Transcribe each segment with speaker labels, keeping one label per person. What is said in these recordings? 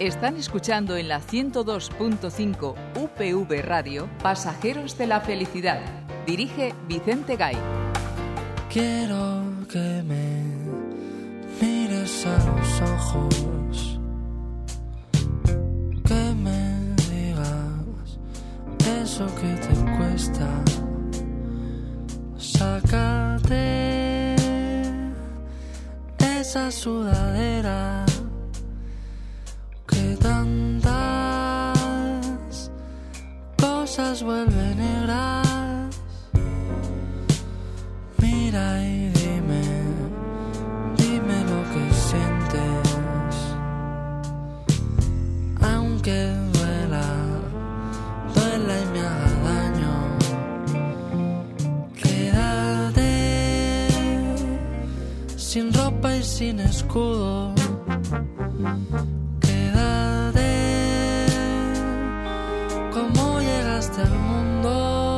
Speaker 1: Están escuchando en la 102.5 UPV Radio Pasajeros de la Felicidad. Dirige Vicente Gay.
Speaker 2: Quiero que me mires a los ojos, que me digas eso que te cuesta. Sácate esa sudadera que tantas cosas vuelven negras. Mira y dime lo que sientes, aunque duela y me haga daño. Quédate sin ropa y sin escudo. Quédate como llegaste al mundo.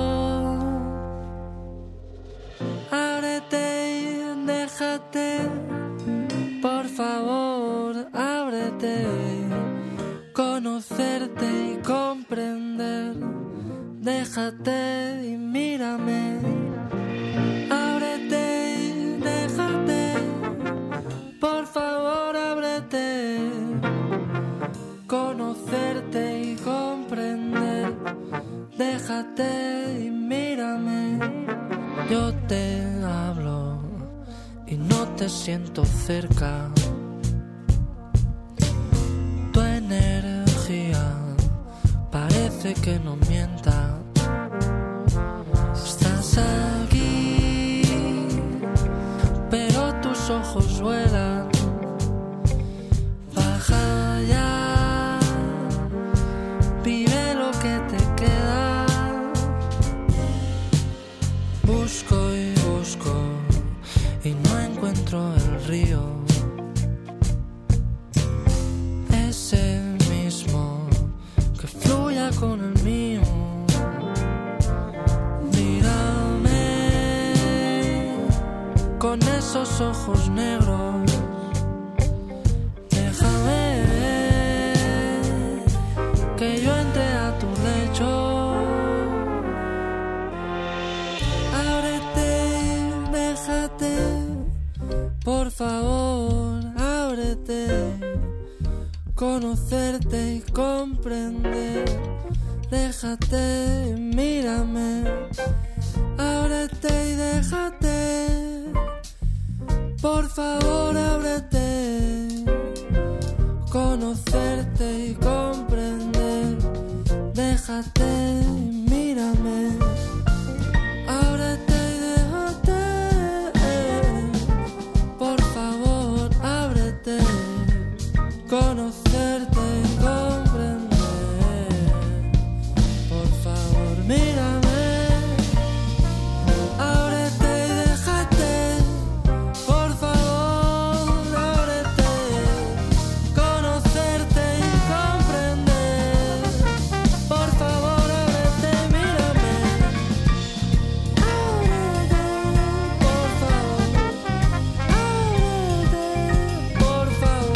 Speaker 2: Déjate, por favor, ábrete, conocerte y comprender. Déjate y mírame. Ábrete, déjate, por favor, ábrete, conocerte y comprender. Déjate y mírame. Yo te hablo y no te siento cerca. Tu energía parece que no mienta. Estás aquí, pero tus ojos vuelan. Baja ya, vive lo que te queda. Busco y busco y no encuentro el río, ese mismo que fluya con el mío. Mírame con esos ojos negros. Déjame que yo entre a tu lecho. Por favor, ábrete, conocerte y comprender. Déjate, mírame. Ábrete y déjate. Por favor, ábrete, conocerte y comprender. Déjate, mírame. Ábrete. Conocerte y comprender. Por favor, mírame. Ábrete y déjate. Por favor, ábrete. Conocerte y comprender. Por favor, ábrete, mírame. Ábrete, por favor. Ábrete, por favor.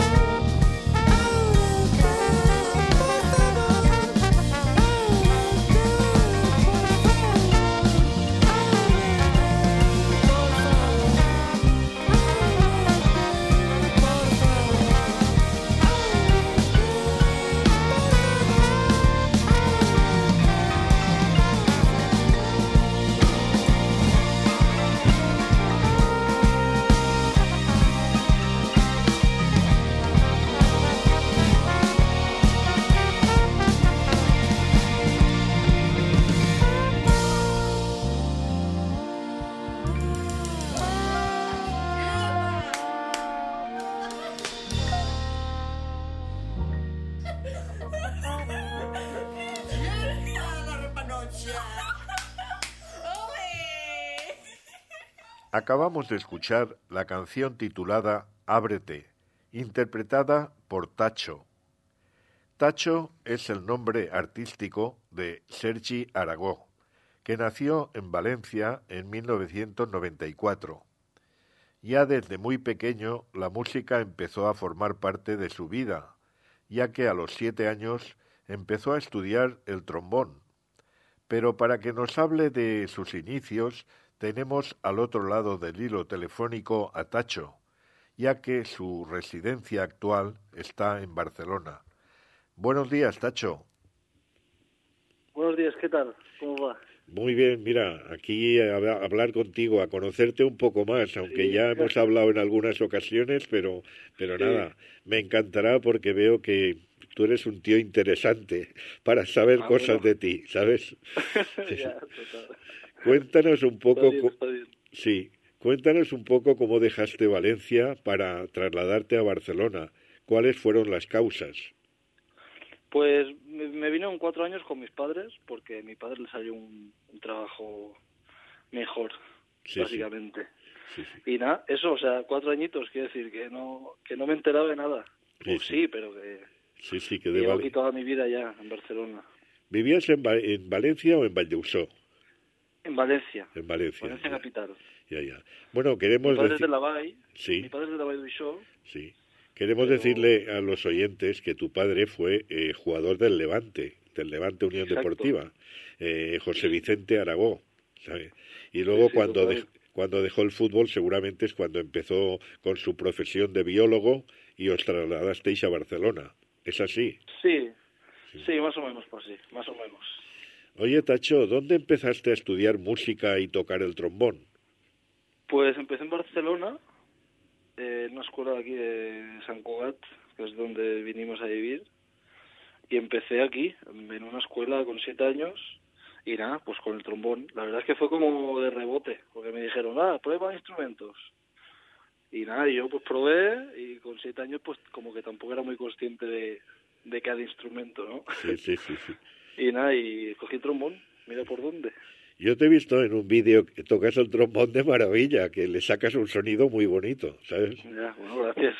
Speaker 3: Acabamos de escuchar la canción titulada Ábrete, interpretada por Tacho. Tacho es el nombre artístico de Sergi Aragó, que nació en Valencia en 1994. Ya desde muy pequeño la música empezó a formar parte de su vida ya que a los 7 años empezó a estudiar el trombón. Pero para que nos hable de sus inicios, tenemos al otro lado del hilo telefónico a Tacho, ya que su residencia actual está en Barcelona. Buenos días, Tacho.
Speaker 4: Buenos días, ¿qué tal? ¿Cómo va?
Speaker 3: Muy bien, mira, aquí a hablar contigo, a conocerte un poco más, aunque ya hemos hablado en algunas ocasiones, pero nada, me encantará porque veo que tú eres un tío interesante para saber cosas de ti, ¿sabes?
Speaker 4: Ya, total.
Speaker 3: Cuéntanos un poco,
Speaker 4: Está bien.
Speaker 3: Sí, cuéntanos un poco cómo dejaste Valencia para trasladarte a Barcelona. ¿Cuáles fueron las causas?
Speaker 4: Pues me vine con 4 años con mis padres, porque a mi padre le salió un trabajo mejor, básicamente.
Speaker 3: Sí.
Speaker 4: Y nada, eso, o sea, 4 añitos, quiere decir que no me enteraba de nada. Sí, pero que
Speaker 3: que
Speaker 4: llevo aquí toda mi vida ya, en Barcelona.
Speaker 3: ¿Vivías en Valencia o en Valldeusó?
Speaker 4: En Valencia.
Speaker 3: En Valencia.
Speaker 4: Valencia capital.
Speaker 3: Ya. Bueno, queremos
Speaker 4: mi padre
Speaker 3: decir...
Speaker 4: es de la Vall.
Speaker 3: Sí.
Speaker 4: Mi padre es de la Vall d'Uixó.
Speaker 3: Sí. Queremos decirle a los oyentes que tu padre fue jugador del Levante Unión Deportiva, José Vicente Aragó, ¿sabe? Y luego cuando dejó el fútbol seguramente es cuando empezó con su profesión de biólogo y os trasladasteis a Barcelona. ¿Es así?
Speaker 4: Sí, más o menos, pues sí, más o menos.
Speaker 3: Oye, Tacho, ¿dónde empezaste a estudiar música y tocar el trombón?
Speaker 4: Pues empecé en Barcelona, en una escuela de aquí de Sant Cugat, que es donde vinimos a vivir, y empecé aquí, en una escuela con 7 años, y nada, pues con el trombón. La verdad es que fue como de rebote, porque me dijeron, prueba instrumentos. Y nada, y yo pues probé, y con 7 años pues como que tampoco era muy consciente de cada instrumento, ¿no?
Speaker 3: Sí.
Speaker 4: Y nada, y cogí el trombón, mira por dónde.
Speaker 3: Yo te he visto en un vídeo que tocas el trombón de maravilla, que le sacas un sonido muy bonito, ¿sabes?
Speaker 4: Ya, bueno, gracias.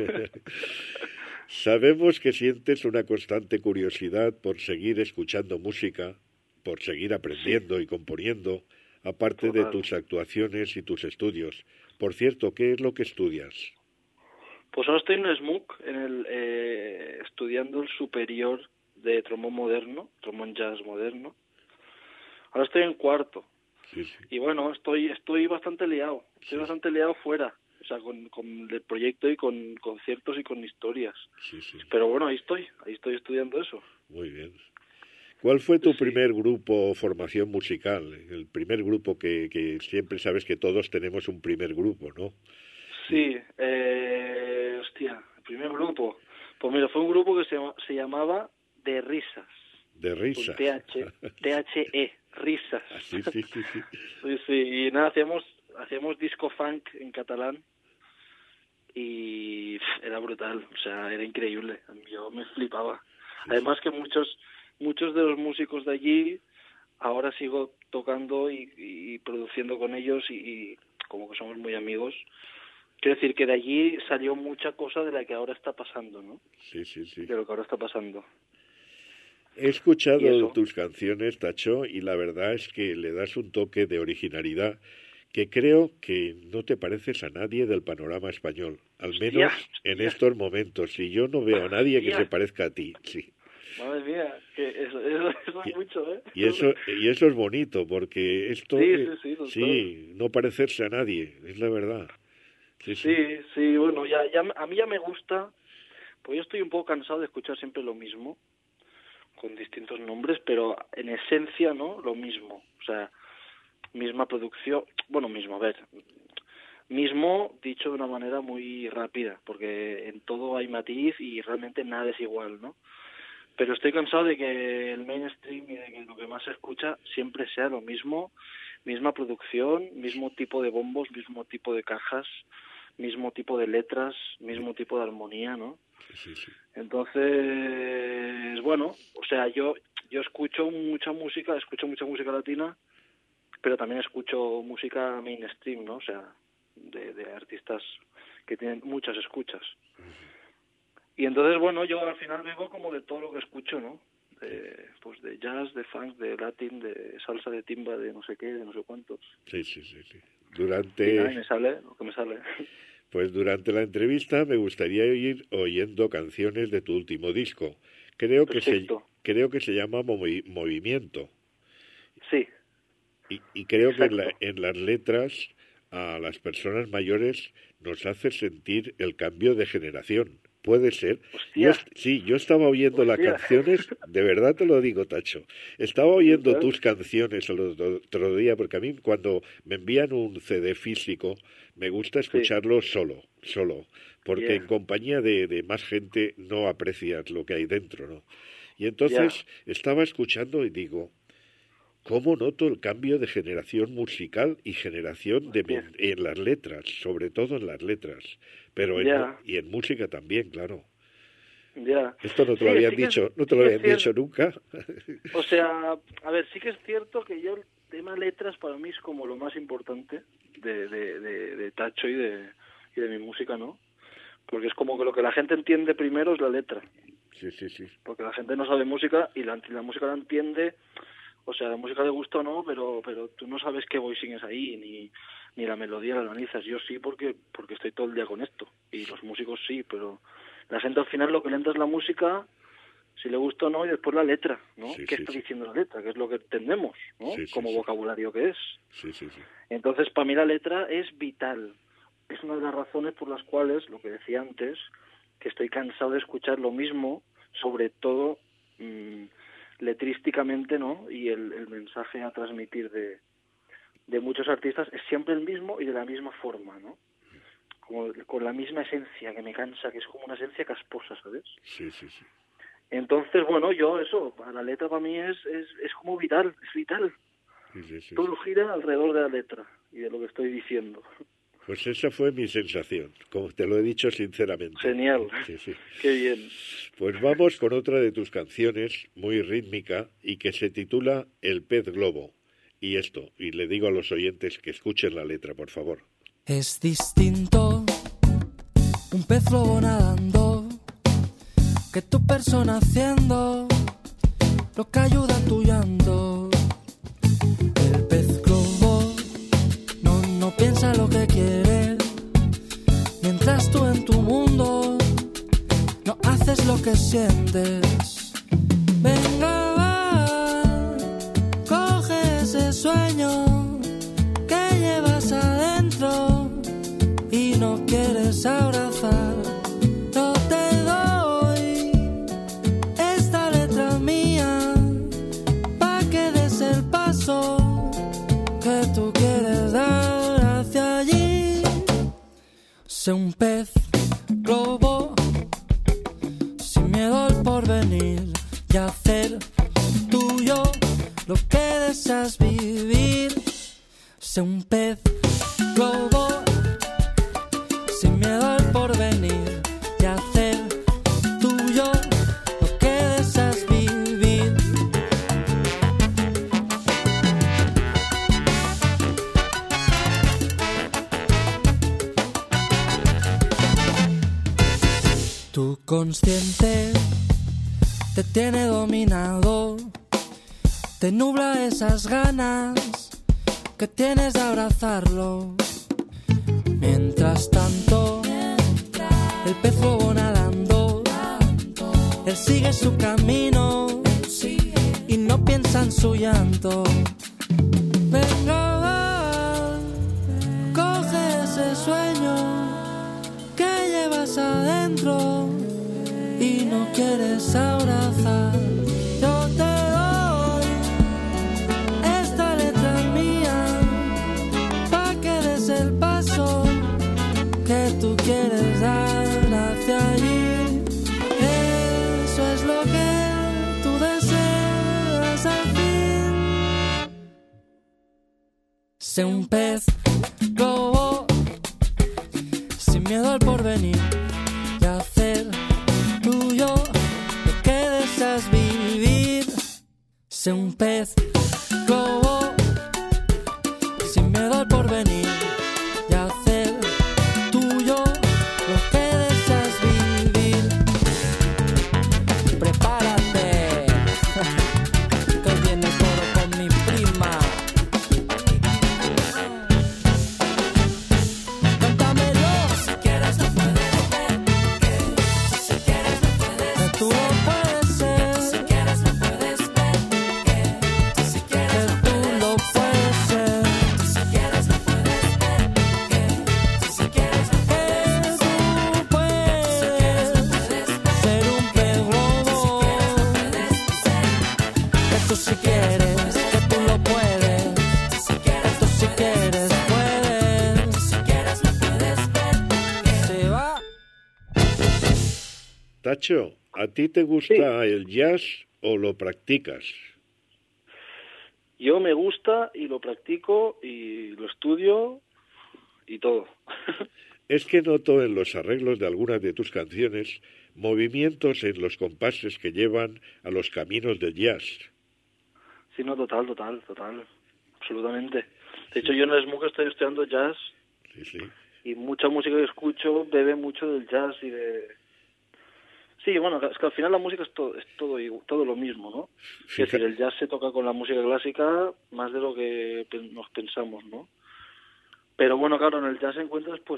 Speaker 3: Sabemos que sientes una constante curiosidad por seguir escuchando música, por seguir aprendiendo y componiendo, aparte de tus actuaciones y tus estudios. Por cierto, ¿qué es lo que estudias?
Speaker 4: Pues ahora estoy en el SMUC, estudiando el superior de trombón moderno, trombón jazz moderno. Ahora estoy en cuarto.
Speaker 3: Sí.
Speaker 4: Y bueno, estoy bastante liado. Estoy bastante liado fuera. O sea, con el proyecto y con conciertos y con historias.
Speaker 3: Sí.
Speaker 4: Pero bueno, ahí estoy estudiando eso.
Speaker 3: Muy bien. ¿Cuál fue tu primer grupo o formación musical? El primer grupo que siempre sabes que todos tenemos un primer grupo, ¿no?
Speaker 4: Sí, el primer grupo. Pues mira, fue un grupo que se llamaba De Risas.
Speaker 3: De Risas.
Speaker 4: THE, Risas.
Speaker 3: Sí.
Speaker 4: Sí, y nada, hacíamos disco funk en catalán y era brutal, o sea, era increíble, yo me flipaba. Además que muchos de los músicos de allí ahora sigo tocando y produciendo con ellos y como que somos muy amigos. Quiero decir que de allí salió mucha cosa de la que ahora está pasando, ¿no?
Speaker 3: Sí.
Speaker 4: De lo que ahora está pasando.
Speaker 3: He escuchado tus canciones, Tacho, y la verdad es que le das un toque de originalidad que creo que no te pareces a nadie del panorama español, al menos en estos momentos. Y yo no veo a nadie que se parezca a ti, sí.
Speaker 4: Madre mía, que eso es mucho, ¿eh?
Speaker 3: Y eso es bonito, porque esto no parecerse a nadie, es la verdad.
Speaker 4: Sí, bueno, ya a mí ya me gusta, pues yo estoy un poco cansado de escuchar siempre lo mismo, con distintos nombres, pero en esencia, ¿no? Lo mismo, o sea, misma producción, mismo dicho de una manera muy rápida, porque en todo hay matiz y realmente nada es igual, ¿no? Pero estoy cansado de que el mainstream y de que lo que más se escucha siempre sea lo mismo, misma producción, mismo tipo de bombos, mismo tipo de cajas, mismo tipo de letras, mismo tipo de armonía, ¿no?
Speaker 3: Sí.
Speaker 4: Entonces, bueno, o sea, yo escucho mucha música latina, pero también escucho música mainstream, ¿no? O sea, de artistas que tienen muchas escuchas. Y entonces, bueno, yo al final vivo como de todo lo que escucho, ¿no? Pues de jazz, de funk, de latín, de salsa, de timba, de no sé qué, de no sé cuántos.
Speaker 3: Sí.
Speaker 4: Y nada, y me sale lo que me sale.
Speaker 3: Pues durante la entrevista me gustaría ir oyendo canciones de tu último disco. Creo que se llama Movimiento.
Speaker 4: Sí.
Speaker 3: Y creo que en las letras a las personas mayores nos hace sentir el cambio de generación. Puede ser. Yo estaba oyendo las canciones, de verdad te lo digo, Tacho. Estaba oyendo tus canciones el otro día, porque a mí cuando me envían un CD físico, me gusta escucharlo solo, porque en compañía de más gente no aprecias lo que hay dentro, ¿no? Y entonces estaba escuchando y digo, ¿cómo noto el cambio de generación musical y generación en las letras, sobre todo en las letras? Pero en música también, claro.
Speaker 4: Ya.
Speaker 3: Esto no te lo habían dicho, no te lo habían dicho nunca.
Speaker 4: O sea, a ver, sí que es cierto que yo el tema letras para mí es como lo más importante de Tacho y de mi música, ¿no? Porque es como que lo que la gente entiende primero es la letra.
Speaker 3: Sí.
Speaker 4: Porque la gente no sabe música y la música la entiende. O sea, la música le gusta o no, pero tú no sabes qué voicing es ahí, ni la melodía la analizas. Yo sí, porque estoy todo el día con esto. Y los músicos sí, pero la gente al final lo que le entra es la música, si le gusta o no, y después la letra, ¿no? ¿Qué está diciendo la letra? ¿Qué es lo que entendemos, ¿no? Como vocabulario que es.
Speaker 3: Sí.
Speaker 4: Entonces, para mí la letra es vital. Es una de las razones por las cuales, lo que decía antes, que estoy cansado de escuchar lo mismo, sobre todo letrísticamente, ¿no? Y el mensaje a transmitir de muchos artistas es siempre el mismo y de la misma forma, ¿no? Como con la misma esencia, que me cansa, que es como una esencia casposa, ¿sabes?
Speaker 3: Sí.
Speaker 4: Entonces, bueno, la letra para mí es como vital, es vital.
Speaker 3: Sí.
Speaker 4: Todo gira alrededor de la letra y de lo que estoy diciendo.
Speaker 3: Pues esa fue mi sensación, como te lo he dicho sinceramente.
Speaker 4: Genial,
Speaker 3: Sí.
Speaker 4: Qué bien.
Speaker 3: Pues vamos con otra de tus canciones, muy rítmica, y que se titula El pez globo. Y le digo a los oyentes que escuchen la letra, por favor.
Speaker 2: Es distinto un pez globo nadando que tu persona haciendo lo que ayuda a tu llanto. El pez globo no piensa lo que quiere, mientras tú en tu mundo no haces lo que sientes. Venga, va, coge ese sueño que llevas adentro y no quieres abrazar. Yo te doy esta letra mía pa' que des el paso que tú quieres dar hacia allí. Sé un pez globo sin miedo al porvenir y hacer tuyo lo que deseas vivir. Sé un pez globo sin miedo al porvenir y hacer tuyo lo que deseas vivir. Tu consciente te tiene dominado, te nubla esas ganas que tienes de abrazarlo. Mientras tanto, el pez globo nadando, él sigue su camino y no piensa en su llanto. Venga, va, coge ese sueño que llevas adentro y no quieres abrazar. Yo te doy esta letra mía pa' que des el paso que tú quieres dar hacia allí. Eso es lo que tú deseas al fin. Sé un pez globo sin miedo al porvenir y hacer tuyo lo que deseas vivir. Sé un pez globo sin miedo al porvenir y hacer tuyo lo que deseas vivir. Prepárate, que viene el coro con mi prima. Cántamelo si quieres.
Speaker 3: Tacho, ¿a ti te gusta el jazz o lo practicas?
Speaker 4: Yo me gusta y lo practico y lo estudio y todo.
Speaker 3: Es que noto en los arreglos de algunas de tus canciones movimientos en los compases que llevan a los caminos del jazz.
Speaker 4: Sí, no, total, absolutamente. De hecho, yo en el SMUC estoy estudiando jazz
Speaker 3: Sí.
Speaker 4: y mucha música que escucho bebe mucho del jazz y de... Sí, bueno, es que al final la música es todo lo mismo, ¿no? Es decir, el jazz se toca con la música clásica más de lo que nos pensamos, ¿no? Pero bueno, claro, en el jazz encuentras pues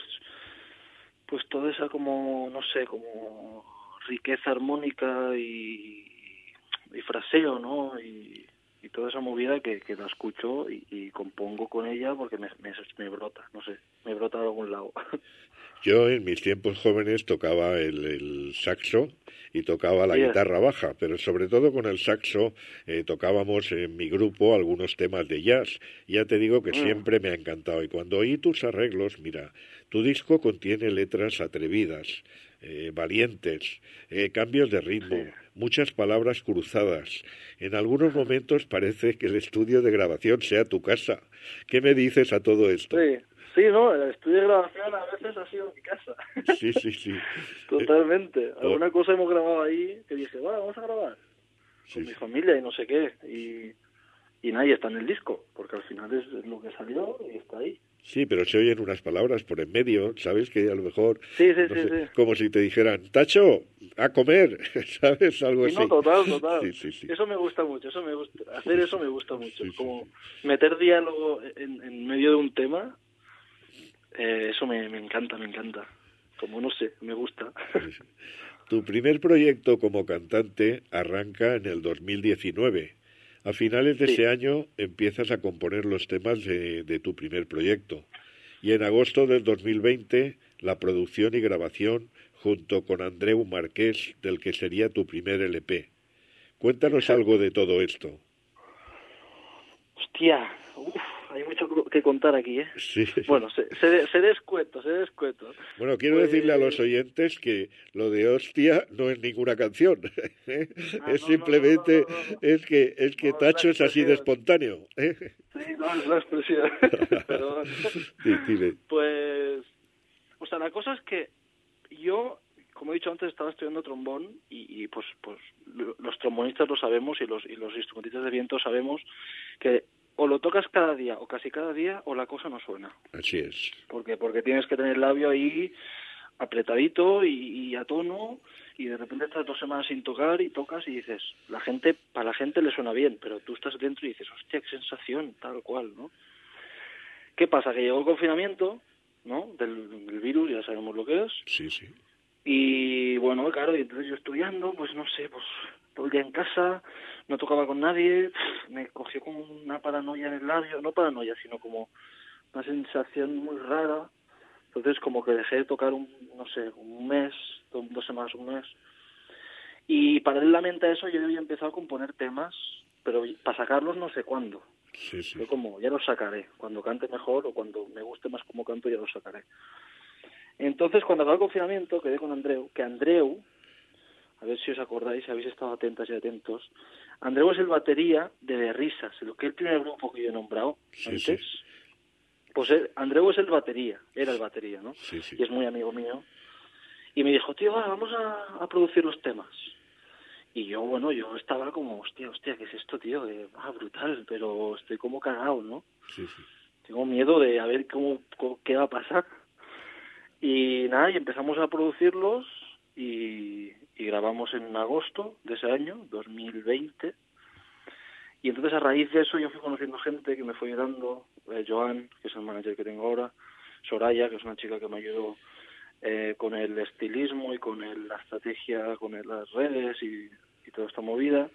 Speaker 4: toda esa como, no sé, como riqueza armónica y fraseo, ¿no? Y toda esa movida que la escucho y compongo con ella porque me brota, no sé, me brota de algún lado.
Speaker 3: Yo en mis tiempos jóvenes tocaba el saxo y tocaba la guitarra baja, pero sobre todo con el saxo tocábamos en mi grupo algunos temas de jazz. Ya te digo que siempre me ha encantado. Y cuando oí tus arreglos, mira, tu disco contiene letras atrevidas, valientes, cambios de ritmo, muchas palabras cruzadas. En algunos momentos parece que el estudio de grabación sea tu casa. ¿Qué me dices a todo esto?
Speaker 4: Sí, no, el estudio de grabación a veces ha sido mi casa.
Speaker 3: Sí.
Speaker 4: Totalmente. Alguna cosa hemos grabado ahí que dije, vamos a grabar con mi familia y no sé qué. Y nadie está en el disco, porque al final es lo que salió y está ahí.
Speaker 3: Sí, pero se oyen unas palabras por en medio, ¿sabes? Que a lo mejor...
Speaker 4: Sí.
Speaker 3: Como si te dijeran, Tacho, a comer, ¿sabes? Algo así.
Speaker 4: No, total.
Speaker 3: Sí.
Speaker 4: Eso me gusta mucho, hacer eso me gusta mucho. Como meter diálogo en medio de un tema, eso me encanta. Como no sé, me gusta.
Speaker 3: Sí. Tu primer proyecto como cantante arranca en el 2019. A finales de ese año empiezas a componer los temas de tu primer proyecto. Y en agosto del 2020, la producción y grabación junto con Andreu Marqués del que sería tu primer LP. Cuéntanos algo de todo esto.
Speaker 4: Hostia, hay mucho que contar aquí, ¿eh?
Speaker 3: Sí.
Speaker 4: Bueno, se descuento.
Speaker 3: Bueno, quiero decirle a los oyentes que lo de hostia no es ninguna canción. Es simplemente es que Tacho es así de espontáneo.
Speaker 4: Sí, no, es la expresión. Perdón.
Speaker 3: Dime.
Speaker 4: Pues, o sea, la cosa es que yo, como he dicho antes, estaba estudiando trombón y pues los trombonistas lo sabemos y los instrumentistas de viento sabemos que o lo tocas cada día o casi cada día o la cosa no suena.
Speaker 3: Así es.
Speaker 4: Porque tienes que tener el labio ahí apretadito y a tono y de repente estás 2 semanas sin tocar y tocas y dices, para la gente le suena bien, pero tú estás dentro y dices, hostia, qué sensación, tal cual, ¿no? ¿Qué pasa? Que llegó el confinamiento, ¿no? Del virus, ya sabemos lo que es.
Speaker 3: Sí.
Speaker 4: Y bueno, claro, y entonces yo estudiando, pues no sé, pues todo el día en casa, no tocaba con nadie, me cogió como una paranoia en el labio, no paranoia, sino como una sensación muy rara. Entonces como que dejé de tocar un mes, 2 semanas, un mes. Y paralelamente a eso yo había empezado a componer temas, pero para sacarlos no sé cuándo.
Speaker 3: Sí.
Speaker 4: Yo como, ya los sacaré, cuando cante mejor o cuando me guste más como canto ya los sacaré. Entonces, cuando acabó el confinamiento, quedé con Andreu, que Andreu, a ver si os acordáis, si habéis estado atentas y atentos, Andreu es el batería de Risas, lo que es el primer grupo que yo he nombrado antes. Sí. Pues Andreu es era el batería, ¿no?
Speaker 3: Sí.
Speaker 4: Y es muy amigo mío. Y me dijo, tío, vamos a producir los temas. Y yo estaba como, hostia, ¿qué es esto, tío? Brutal, pero estoy como cagado, ¿no?
Speaker 3: Sí.
Speaker 4: Tengo miedo de a ver qué va a pasar. Y nada, y empezamos a producirlos y grabamos en agosto de ese año, 2020. Y entonces a raíz de eso yo fui conociendo gente que me fue ayudando, Joan, que es el manager que tengo ahora, Soraya, que es una chica que me ayudó con el estilismo y con la estrategia, con las redes y toda esta movida.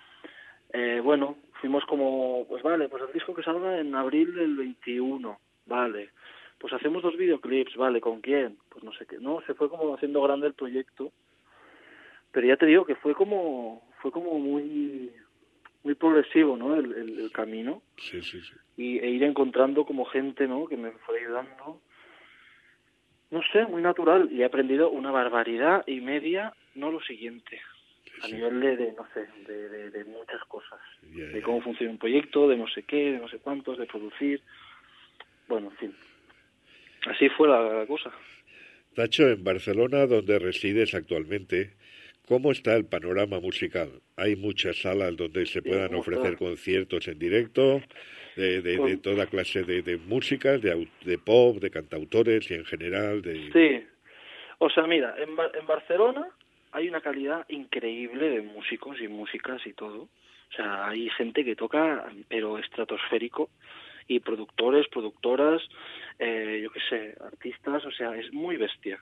Speaker 4: Fuimos como, pues vale, pues el disco que salga en abril del 21, vale. Pues hacemos 2 videoclips, vale, ¿con quién? Pues no sé qué, no, se fue como haciendo grande el proyecto, pero ya te digo que fue como muy progresivo, ¿no? El camino.
Speaker 3: Sí.
Speaker 4: E ir encontrando como gente, ¿no? Que me fue ayudando, no sé, muy natural, y he aprendido una barbaridad y media no lo siguiente. A
Speaker 3: Sí.
Speaker 4: nivel de no sé, de muchas cosas.
Speaker 3: Ya,
Speaker 4: De
Speaker 3: ya.
Speaker 4: cómo funciona un proyecto, de no sé qué, de no sé cuántos, de producir. Bueno, en fin. Así fue la cosa.
Speaker 3: Tacho, en Barcelona, donde resides actualmente, ¿cómo está el panorama musical? ¿Hay muchas salas donde se puedan
Speaker 4: ¿cómo
Speaker 3: ofrecer
Speaker 4: está?
Speaker 3: conciertos en directo de
Speaker 4: Pues-
Speaker 3: toda clase de músicas, de pop, de cantautores y en general de...
Speaker 4: Sí. O sea, mira, en Barcelona hay una calidad increíble de músicos y músicas y todo. O sea, hay gente que toca, pero estratosférico, y productores, productoras, yo qué sé, artistas, o sea, es muy bestia.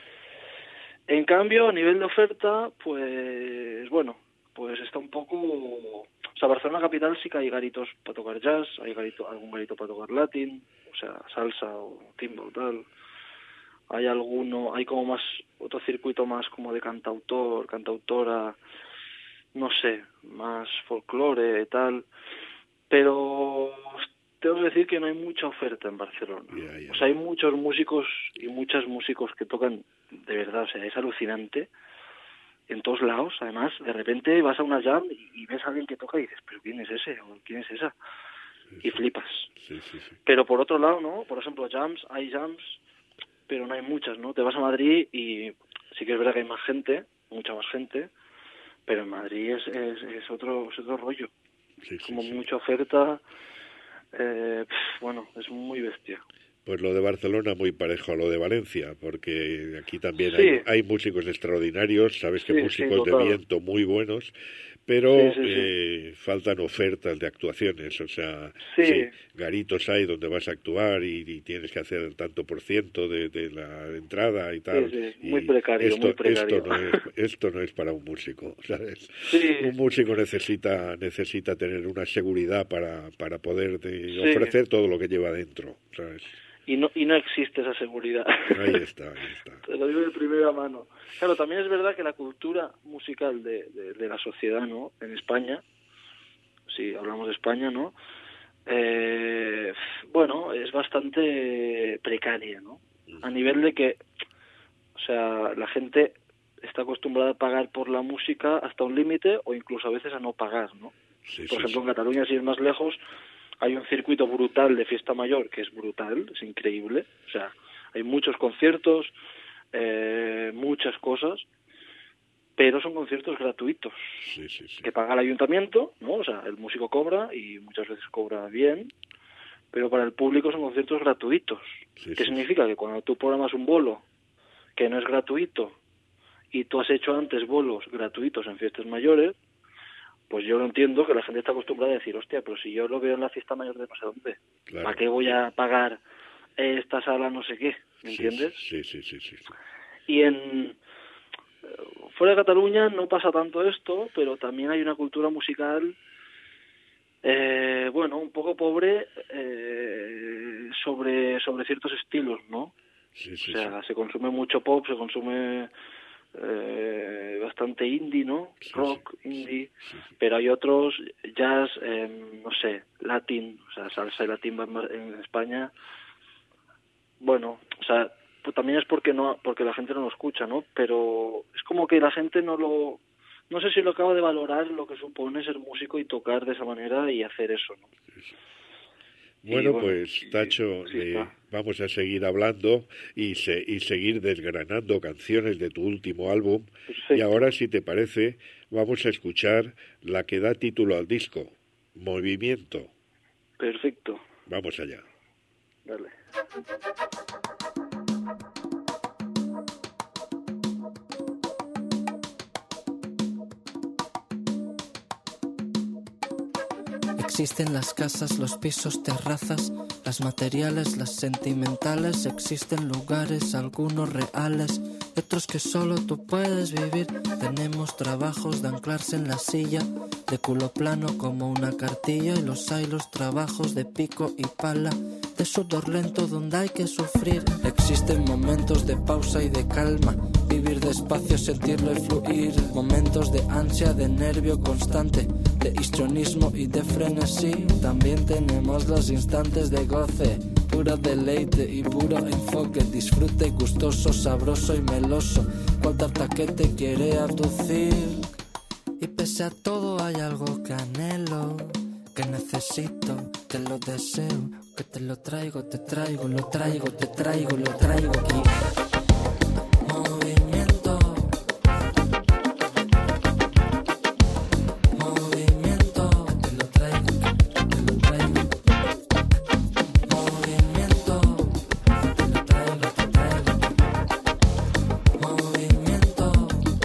Speaker 4: En cambio, a nivel de oferta, pues bueno, pues está un poco... O sea, Barcelona capital sí que hay garitos para tocar jazz, hay algún garito para tocar latín, o sea, salsa o timba o tal. Hay hay como más, otro circuito más como de cantautor, cantautora, no sé, más folclore y tal. Pero tengo que decir que no hay mucha oferta en Barcelona.
Speaker 3: Ya.
Speaker 4: O sea, hay muchos músicos y muchas músicos que tocan de verdad, o sea, es alucinante. En todos lados, además, de repente vas a una jam y ves a alguien que toca y dices, ¿pero quién es ese? ¿O quién es esa? Y flipas.
Speaker 3: Sí.
Speaker 4: Pero por otro lado, ¿no? Por ejemplo, hay jams, pero no hay muchas, ¿no? Te vas a Madrid y sí que es verdad que hay más gente, mucha más gente, pero en Madrid es otro rollo.
Speaker 3: Sí,
Speaker 4: Como
Speaker 3: sí.
Speaker 4: mucha oferta, bueno, es muy bestia.
Speaker 3: Pues lo de Barcelona muy parejo a lo de Valencia, porque aquí también
Speaker 4: Sí.
Speaker 3: hay músicos extraordinarios, sabes que
Speaker 4: Sí,
Speaker 3: músicos de
Speaker 4: total.
Speaker 3: viento muy buenos, pero
Speaker 4: Sí.
Speaker 3: faltan ofertas de actuaciones, o sea,
Speaker 4: Sí.
Speaker 3: garitos hay donde vas a actuar y tienes que hacer el tanto por ciento de la entrada y tal.
Speaker 4: Sí,
Speaker 3: y
Speaker 4: muy precario, muy precario.
Speaker 3: Esto no es para un músico, ¿sabes?
Speaker 4: Sí.
Speaker 3: Un músico necesita tener una seguridad para poder ofrecer todo lo que lleva dentro, ¿sabes?
Speaker 4: Y no existe esa seguridad.
Speaker 3: Ahí está.
Speaker 4: Te lo digo de primera mano. Claro, también es verdad que la cultura musical de la sociedad, ¿no? En España, si hablamos de España, ¿no? Bueno, es bastante precaria, ¿no? A nivel de que, o sea, la gente está acostumbrada a pagar por la música hasta un límite o incluso a veces a no pagar, ¿no? Por ejemplo, en Cataluña, si es más lejos, hay un circuito brutal de fiesta mayor que es brutal, es increíble. O sea, hay muchos conciertos, muchas cosas, pero son conciertos gratuitos que paga el ayuntamiento, ¿no? O sea, el músico cobra y muchas veces cobra bien, pero para el público son conciertos gratuitos. ¿Qué significa? Que cuando tú programas un bolo que no es gratuito y tú has hecho antes bolos gratuitos en fiestas mayores, pues yo lo entiendo que la gente está acostumbrada a decir, hostia, pero si yo lo veo en la fiesta mayor de no sé dónde,
Speaker 3: Claro.
Speaker 4: ¿para qué voy a pagar esta sala no sé qué? ¿Me entiendes?
Speaker 3: Sí.
Speaker 4: Y fuera de Cataluña no pasa tanto esto, pero también hay una cultura musical, bueno, un poco pobre sobre ciertos estilos, ¿no? O sea, se consume mucho pop, se consume bastante indie, ¿no? Rock, indie, pero hay otros jazz, no sé, latín, o sea, salsa y latín en España. Bueno, o sea, pues también es porque la gente no lo escucha, ¿no? Pero es como que la gente no sé si lo acaba de valorar lo que supone ser músico y tocar de esa manera y hacer eso, ¿no?
Speaker 3: Bueno, pues Tacho,
Speaker 4: está.
Speaker 3: vamos a seguir hablando y seguir desgranando canciones de tu último álbum.
Speaker 4: Perfecto.
Speaker 3: Y ahora, si te parece, vamos a escuchar la que da título al disco, Movimiento.
Speaker 4: Perfecto.
Speaker 3: Vamos allá.
Speaker 4: Dale.
Speaker 2: Existen las casas, los pisos, terrazas, las materiales, las sentimentales. Existen lugares, algunos reales, otros que solo tú puedes vivir. Tenemos trabajos de anclarse en la silla, de culo plano como una cartilla. Y los trabajos de pico y pala, de sudor lento donde hay que sufrir. Existen momentos de pausa y de calma, vivir despacio, sentirlo y fluir. Momentos de ansia, de nervio constante, de histrionismo y de frenesí. También tenemos los instantes de goce, puro deleite y puro enfoque, disfrute gustoso, sabroso y meloso, cual tarta que te quiere abducir. Y pese a todo hay algo que anhelo, que necesito, que lo deseo, que te lo traigo, te traigo, lo traigo, te traigo, lo traigo aquí. Movimiento, movimiento, te lo traigo, te lo traigo. Movimiento, te lo traigo, te traigo. Movimiento.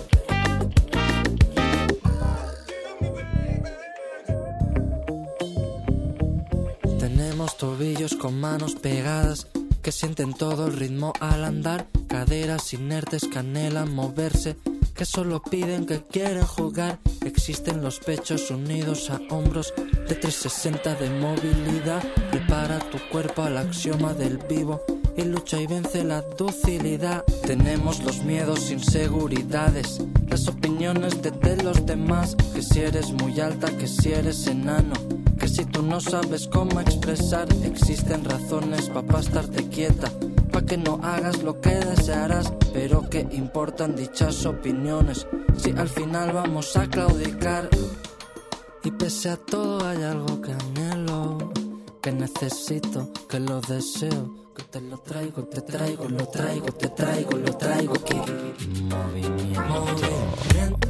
Speaker 2: Tenemos tobillos con manos pegadas que sienten todo el ritmo al andar, caderas inertes que anhelan moverse, que solo piden que quieren jugar. Existen los pechos unidos a hombros de 360 de movilidad. Prepara tu cuerpo al axioma del vivo y lucha y vence la docilidad. Tenemos los miedos, inseguridades, las opiniones de los demás, que si eres muy alta, que si eres enano, que si tú no sabes cómo expresar. Existen razones para estarte quieta, pa' que no hagas lo que desearás. Pero ¿qué importan dichas opiniones si al final vamos a claudicar? Y pese a todo hay algo que anhelo, que necesito, que lo deseo, que te lo traigo, te traigo, lo traigo, te traigo, lo traigo aquí. Movimiento, movimiento.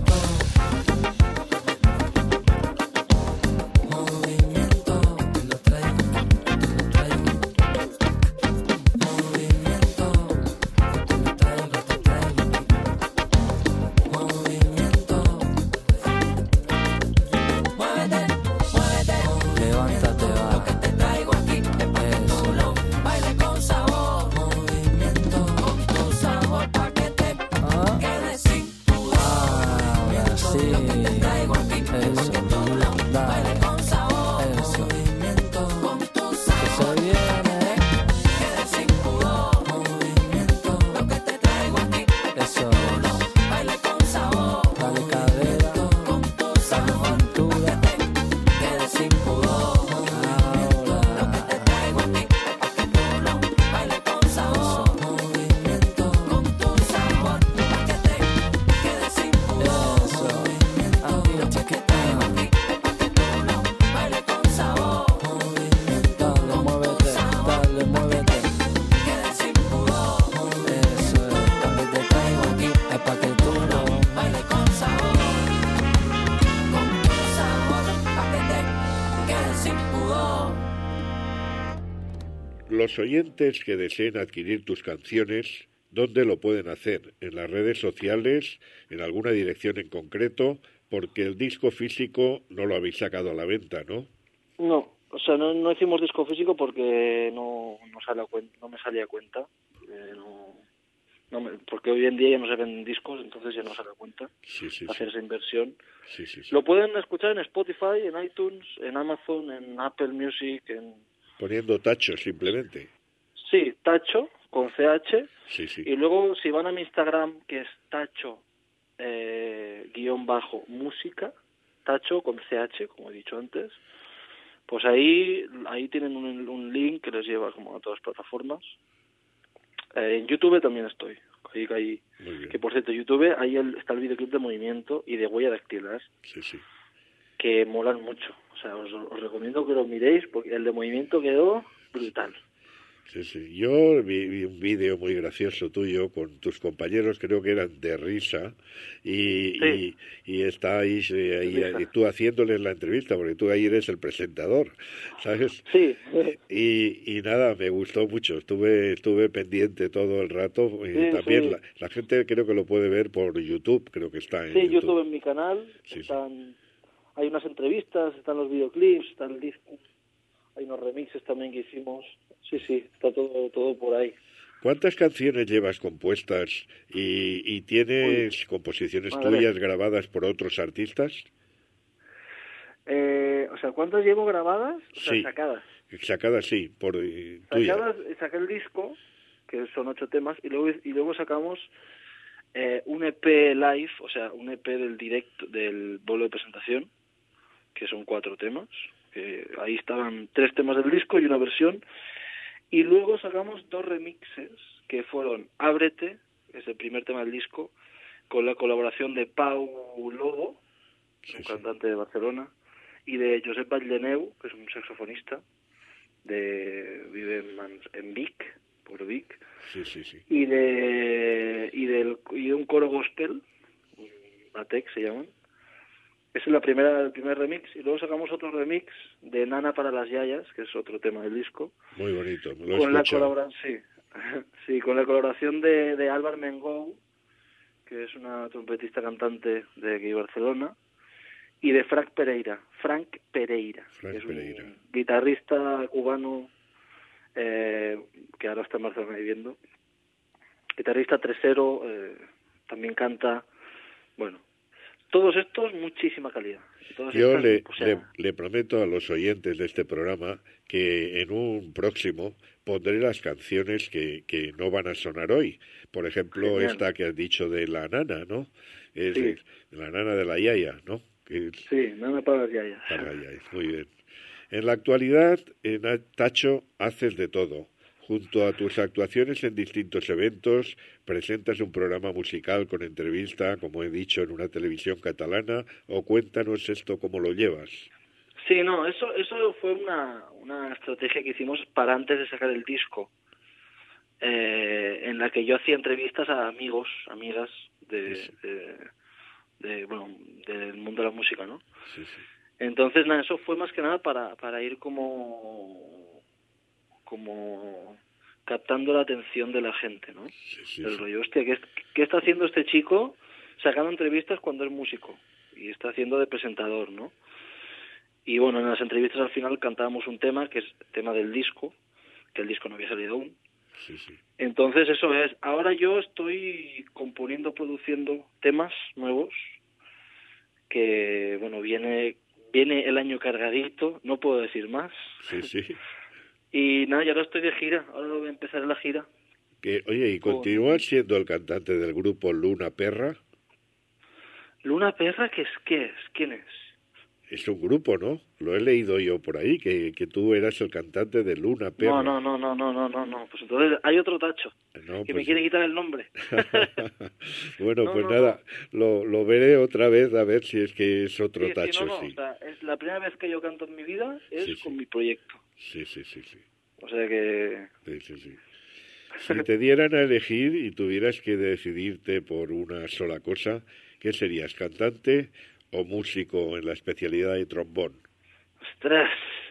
Speaker 3: Los oyentes que deseen adquirir tus canciones, ¿dónde lo pueden hacer? ¿En las redes sociales? ¿En alguna dirección en concreto? Porque el disco físico no lo habéis sacado a la venta, ¿no?
Speaker 4: No, o sea, no hicimos disco físico porque no me salía a cuenta. Porque hoy en día ya no se ven discos, entonces ya no sale a cuenta hacer esa inversión.
Speaker 3: Sí.
Speaker 4: Lo pueden escuchar en Spotify, en iTunes, en Amazon, en Apple Music,
Speaker 3: poniendo Tacho, simplemente.
Speaker 4: Sí, Tacho, con CH.
Speaker 3: Sí.
Speaker 4: Y luego, si van a mi Instagram, que es Tacho, _música, Tacho, con CH, como he dicho antes, pues ahí tienen un link que les lleva como a todas las plataformas. En YouTube también estoy. Ahí, que por cierto, YouTube, ahí está el videoclip de Movimiento y de Huella Dactilar.
Speaker 3: Sí.
Speaker 4: Que molan mucho. O sea, os recomiendo que lo miréis porque el de Movimiento quedó brutal.
Speaker 3: Sí. Yo vi un vídeo muy gracioso tuyo con tus compañeros, creo que eran de risa, y estáis ahí tú haciéndoles la entrevista, porque tú ahí eres el presentador, ¿sabes?
Speaker 4: Sí.
Speaker 3: Y nada, me gustó mucho, estuve pendiente todo el rato, y también la gente creo que lo puede ver por YouTube, creo que está en YouTube.
Speaker 4: Sí, YouTube en mi canal, hay unas entrevistas, están los videoclips, está el disco, hay unos remixes también que hicimos. Sí, está todo por ahí.
Speaker 3: ¿Cuántas canciones llevas compuestas y tienes composiciones tuyas grabadas por otros artistas?
Speaker 4: O sea, ¿cuántas llevo grabadas? O sea, sacadas.
Speaker 3: Sacadas, sí,
Speaker 4: sacadas, saqué el disco, que son 8 temas, y luego sacamos un EP live, o sea, un EP del bolo de presentación, que son 4 temas. Que ahí estaban 3 temas del disco y una versión. Y luego sacamos 2 remixes, que fueron Ábrete, que es el primer tema del disco, con la colaboración de Pau Lobo, un cantante de Barcelona, y de Josep Valleneu, que es un saxofonista, vive en Vic, por Vic, y de un coro gospel, Batec se llaman. Ese es el primer remix, y luego sacamos otro remix de Nana para las Yayas, que es otro tema del disco.
Speaker 3: Muy bonito, me lo he
Speaker 4: con
Speaker 3: escuchado.
Speaker 4: Sí, con la colaboración de Álvaro Mengou, que es una trompetista cantante de aquí Barcelona, y de Frank Pereira, que es un guitarrista cubano que ahora está en Barcelona viviendo. Guitarrista tresero, también canta, bueno, todos estos muchísima calidad.
Speaker 3: Yo le prometo a los oyentes de este programa que en un próximo pondré las canciones que no van a sonar hoy. Por ejemplo, genial. Esta que has dicho de la nana, ¿no? Es la nana de la yaya, ¿no?
Speaker 4: Sí, nana para las yayas.
Speaker 3: Para las yayas, muy bien. En la actualidad, en Tacho, haces de todo. Junto a tus actuaciones en distintos eventos, presentas un programa musical con entrevista, como he dicho, en una televisión catalana, o cuéntanos esto, cómo lo llevas.
Speaker 4: Sí, no, eso fue una estrategia que hicimos para antes de sacar el disco, en la que yo hacía entrevistas a amigos, amigas del mundo de la música, ¿no?
Speaker 3: Sí.
Speaker 4: Entonces, nada, eso fue más que nada para ir como captando la atención de la gente, ¿no? El rollo, hostia, ¿qué está haciendo este chico sacando entrevistas cuando es músico? Y está haciendo de presentador, ¿no? Y bueno, en las entrevistas al final cantábamos un tema, que es tema del disco, que el disco no había salido aún.
Speaker 3: Sí.
Speaker 4: Entonces eso es, ahora yo estoy componiendo, produciendo temas nuevos, que bueno, viene el año cargadito, no puedo decir más.
Speaker 3: Sí.
Speaker 4: Y nada, ya ahora estoy de gira, ahora voy a empezar la gira.
Speaker 3: Oye, ¿y continúas siendo el cantante del grupo Luna Perra?
Speaker 4: ¿Luna Perra qué es? ¿Quién es?
Speaker 3: Es un grupo, ¿no? Lo he leído yo por ahí, que tú eras el cantante de Luna Perra.
Speaker 4: No. Pues entonces hay otro Tacho que me quiere quitar el nombre.
Speaker 3: Bueno, nada, lo veré otra vez a ver si es que es otro Tacho.
Speaker 4: Sí. O sea, es la primera vez que yo canto en mi vida, con mi proyecto.
Speaker 3: Sí.
Speaker 4: O sea que...
Speaker 3: Sí. Si te dieran a elegir y tuvieras que decidirte por una sola cosa, ¿qué serías, cantante o músico en la especialidad de trombón?
Speaker 4: Ostras.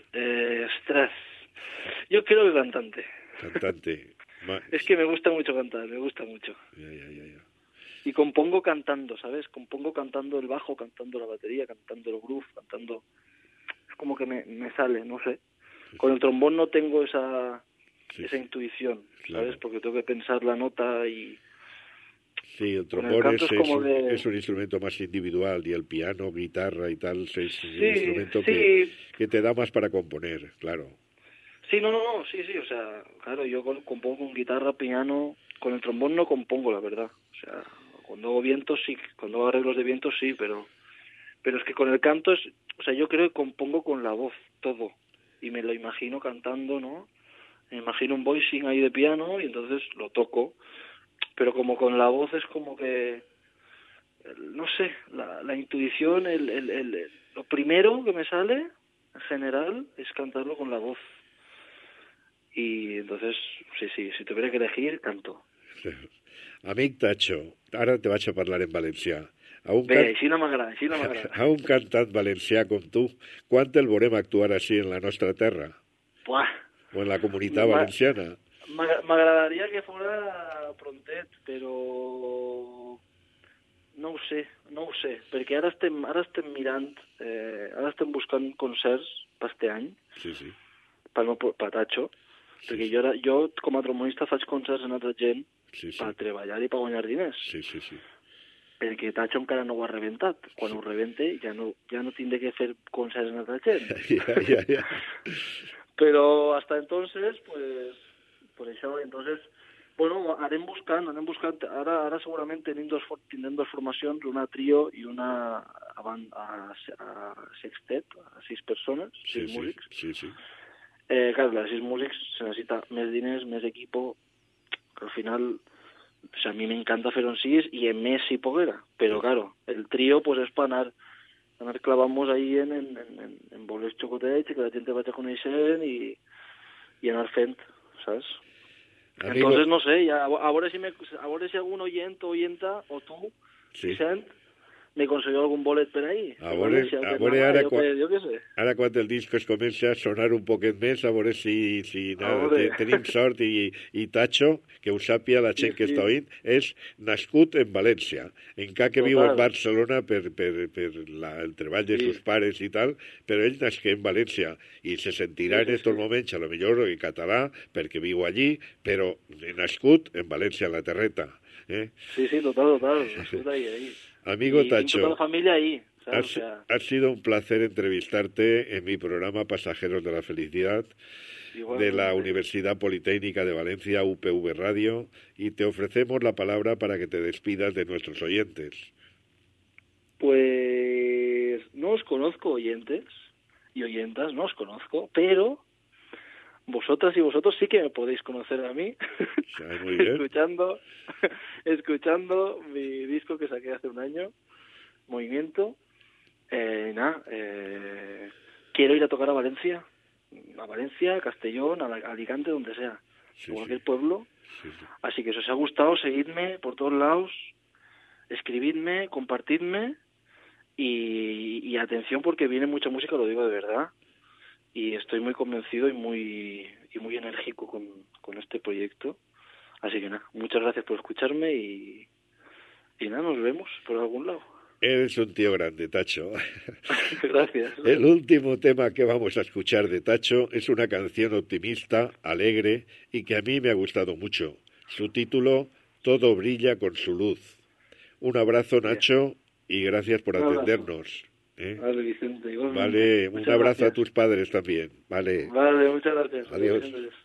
Speaker 4: Yo creo que cantante.
Speaker 3: Cantante.
Speaker 4: Es que me gusta mucho cantar, me gusta mucho.
Speaker 3: Ya.
Speaker 4: Y compongo cantando, ¿sabes? Compongo cantando el bajo, cantando la batería, cantando el groove, cantando... Es como que me sale, no sé. Con el trombón no tengo esa intuición, ¿sabes?
Speaker 3: Claro.
Speaker 4: Porque tengo que pensar la nota y...
Speaker 3: Sí, el trombón es un instrumento más individual y el piano, guitarra y tal es un instrumento que te da más para componer, claro.
Speaker 4: Sí, sí, o sea, claro, yo compongo con guitarra, piano, con el trombón no compongo, la verdad. O sea, cuando hago vientos sí, cuando hago arreglos de vientos sí, pero es que con el canto o sea, yo creo que compongo con la voz todo y me lo imagino cantando, ¿no? Me imagino un voicing ahí de piano y entonces lo toco. Pero como con la voz es como que, no sé, la intuición, lo primero que me sale, en general, es cantarlo con la voz. Y entonces, sí, si tuviera que elegir, canto.
Speaker 3: Amic Tacho, ara te vaig a parlar en valencià.
Speaker 4: Bé, així no m'agrada.
Speaker 3: A un cantant valencià com tu, quan el veurem actuar així en la nostra terra?
Speaker 4: Buah.
Speaker 3: O en la comunitat valenciana?
Speaker 4: M'agradaria que fora prontet, però no ho sé, perquè ara estem mirant, ara estem buscant concerts per este any,
Speaker 3: sí.
Speaker 4: per Tacho, perquè jo com a trombonista faig concerts en altra gent per treballar i per guanyar diners.
Speaker 3: Sí.
Speaker 4: Perquè Tacho encara no ho ha reventat. Quan ho rebente ja no tindré que fer concerts en altra gent.
Speaker 3: Ja.
Speaker 4: Pero hasta entonces, pues eso, entonces, bueno, anem buscant, ara segurament tindrem dos formacions, una trio i una a sextet, a 6 persones, 6 músics.
Speaker 3: Sí.
Speaker 4: Claro, la Six Musics se necessita més diners, més equipo, al final, o sea, a mí me encanta fer un sis y en mes si poguera, pero claro, el trío pues es para anar clavamos ahí en bolets xocotets, que la gent vaya coneixent y anar fent, ¿sabes?
Speaker 3: Amigo...
Speaker 4: Entonces, no sé, ya, a veure si algún oyente o oyenta, o tú,
Speaker 3: sí.
Speaker 4: Vicent, me consiguió algún bolet per ahí.
Speaker 3: A veure ara,
Speaker 4: jo què sé.
Speaker 3: Ara quan el disc es comença a sonar un poquet més, a veure si tenim sort i Tacho, que ho sàpia la gent que està oint, és nascut en València, encara que viu en Barcelona per el treball de sus pares i tal, però ell nasqué en València i se sentirà en estos moments, a lo millor en català, perquè viu allí, però nascut en València, en la terreta.
Speaker 4: Sí, total, nascut ahí.
Speaker 3: Amigo Tacho,
Speaker 4: toda la familia ahí,
Speaker 3: ha sido un placer entrevistarte en mi programa Pasajeros de la Felicidad de la Universidad Politécnica de Valencia, UPV Radio, y te ofrecemos la palabra para que te despidas de nuestros oyentes.
Speaker 4: Pues no os conozco, oyentes y oyentas, no os conozco, pero vosotras y vosotros sí que me podéis conocer a mí,
Speaker 3: muy bien.
Speaker 4: escuchando mi disco que saqué hace un año, Movimiento. Quiero ir a tocar a Valencia, Castellón, a Alicante, donde sea, cualquier pueblo. Sí. Así que si os ha gustado, seguidme por todos lados, escribidme, compartidme y atención porque viene mucha música, lo digo de verdad. Y estoy muy convencido y muy enérgico con este proyecto. Así que nada, muchas gracias por escucharme y nada, nos vemos por algún lado.
Speaker 3: Eres un tío grande, Tacho.
Speaker 4: Gracias.
Speaker 3: El último tema que vamos a escuchar de Tacho es una canción optimista, alegre y que a mí me ha gustado mucho. Su título, Todo brilla con su luz. Un abrazo, Nacho, y gracias por atendernos.
Speaker 4: Vale, Vicente, igualmente.
Speaker 3: Vale, un abrazo a tus padres también. Vale,
Speaker 4: muchas gracias.
Speaker 3: Adiós.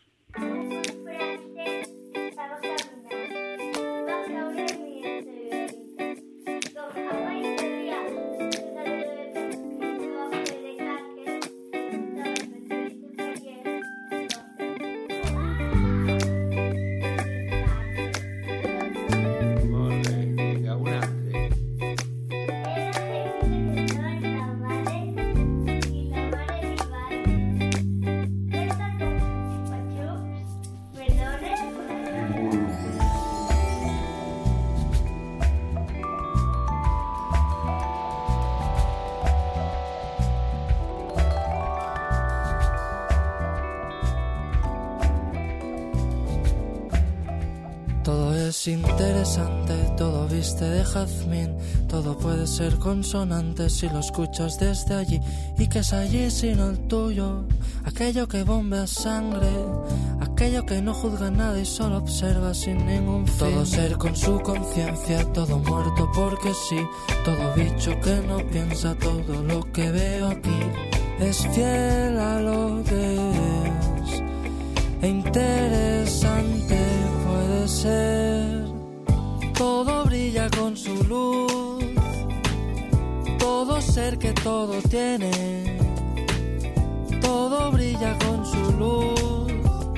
Speaker 2: Es interesante, todo viste de jazmín, todo puede ser consonante si lo escuchas desde allí. ¿Y que es allí sino el tuyo? Aquello que bombea sangre, aquello que no juzga nada y solo observa sin ningún fin. Todo ser con su conciencia, todo muerto porque sí, todo bicho que no piensa, todo lo que veo aquí es fiel a lo que es e interesante puede ser. Todo brilla con su luz, todo ser que todo tiene, todo brilla con su luz,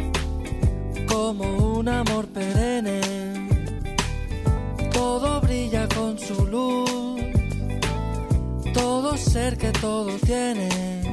Speaker 2: como un amor perenne. Todo brilla con su luz, todo ser que todo tiene,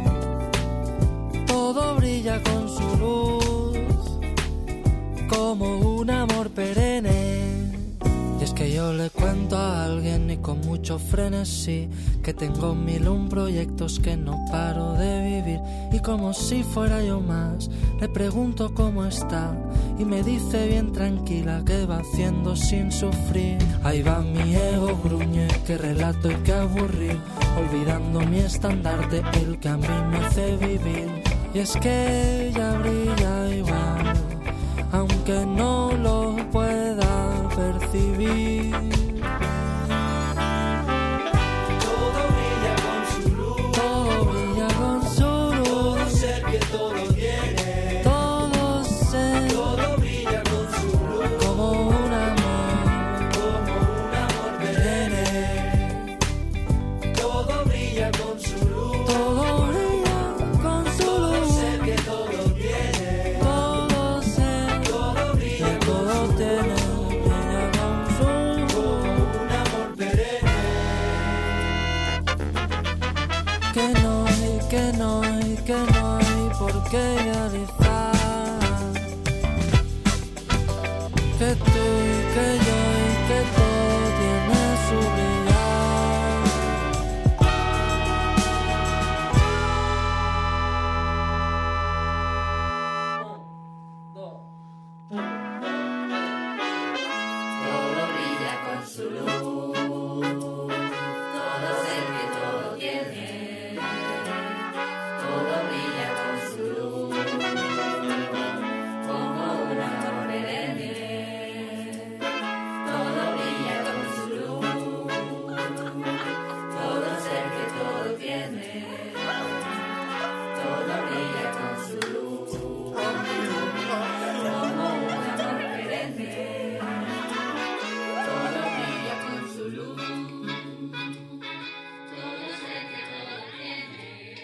Speaker 2: todo brilla con su luz, como un amor perenne. Y es que yo le cuento a alguien y con mucho frenesí que tengo 1001 proyectos que no paro de vivir. Y como si fuera yo más, le pregunto cómo está y me dice bien tranquila que va haciendo sin sufrir. Ahí va mi ego, gruñe, que relato y que aburrir, olvidando mi estandarte, el que a mí me hace vivir. Y es que ella brilla igual, aunque no lo pueda percibir.
Speaker 5: Todo brilla con su luz,
Speaker 2: todo brilla con su luz,
Speaker 5: todo ser que todo tiene,
Speaker 2: todo ser,
Speaker 5: todo brilla con su luz,
Speaker 2: como un amor
Speaker 5: perenne. Todo brilla con su luz,
Speaker 2: todo brilla con su
Speaker 5: todo
Speaker 2: luz,
Speaker 5: ser que todo tiene,
Speaker 2: que tú y que yo y que todo tiene su brillar.
Speaker 6: Todo brilla con su luz, todo ser que todo tiene, todo brilla con su luz, como un amor perenne. Todo brilla con su luz, todo ser que todo tiene, todo brilla con su luz, como un amor perenne. Todo brilla con su luz, todo ser que todo tiene.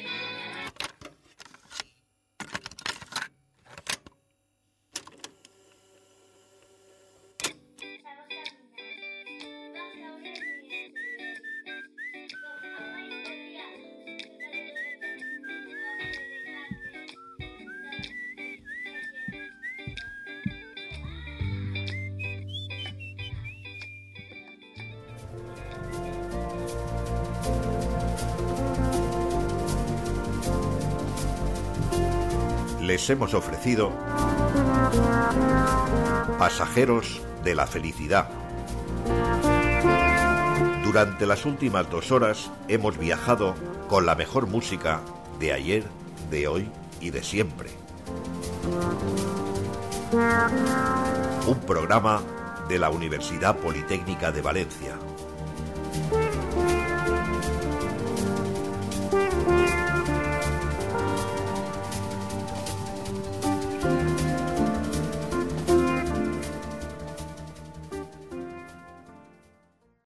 Speaker 3: Les hemos ofrecido Pasajeros de la Felicidad. Durante las últimas 2 horas hemos viajado con la mejor música de ayer, de hoy y de siempre. Un programa de la Universidad Politécnica de Valencia.